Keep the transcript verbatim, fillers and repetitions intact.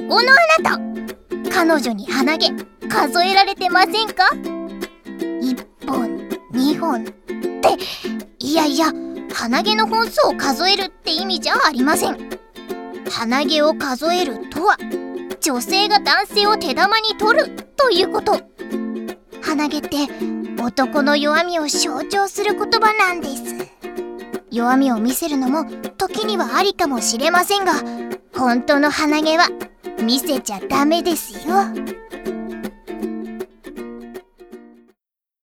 このあなた、彼女に鼻毛数えられてませんか？いっぽん、にほんって、いやいや、鼻毛の本数を数えるって意味じゃありません。鼻毛を数えるとは、女性が男性を手玉に取るということ。鼻毛って男の弱みを象徴する言葉なんです。弱みを見せるのも時にはありかもしれませんが、本当の鼻毛は見せちゃダメですよ。